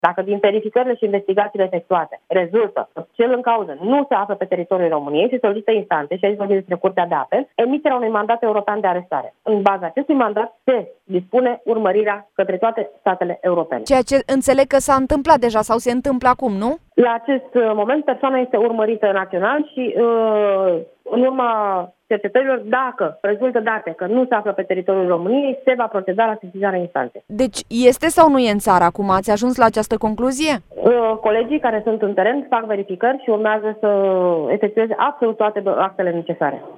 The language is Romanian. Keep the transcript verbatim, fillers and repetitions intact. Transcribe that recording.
Dacă din verificările și investigațiile efectuate rezultă că cel în cauză nu se află pe teritoriul României, se solicită instanțe, și aici vorbim despre Curtea de Apel, emiterea unui mandat european de arestare. În baza acestui mandat se dispune urmărirea către toate statele europene. Ceea ce înțeleg că s-a întâmplat deja sau se întâmplă acum, nu? La acest moment, persoana este urmărită național și uh, în urma cercetărilor, dacă rezultă date că nu se află pe teritoriul României, se va proceda la sesizarea instanței. Deci este sau nu e în țară acum? Ați ajuns la această concluzie? Uh, colegii care sunt în teren fac verificări și urmează să efectueze absolut toate actele necesare.